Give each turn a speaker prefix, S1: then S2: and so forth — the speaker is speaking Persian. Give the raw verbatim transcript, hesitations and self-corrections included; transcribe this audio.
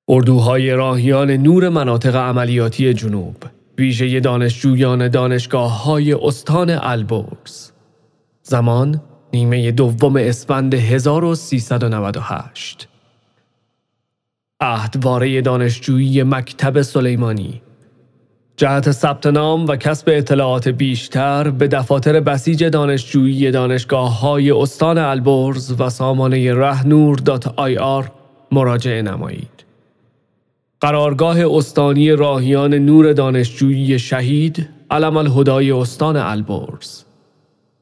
S1: اردوهای راهیان نور مناطق عملیاتی جنوب، ویژه دانشجویان دانشگاه‌های استان البرز. زمان نیمه دوم اسفند هزار و سیصد و نود و هشت. احدواره دانشجویی مکتب سلیمانی. جهت ثبت نام و کسب اطلاعات بیشتر به دفاتر بسیج دانشجویی دانشگاه‌های استان البرز و سامانه رهنور دات آی آر مراجعه نمایید. قرارگاه استانی راهیان نور دانشجویی شهید علم الهدای استان البرز.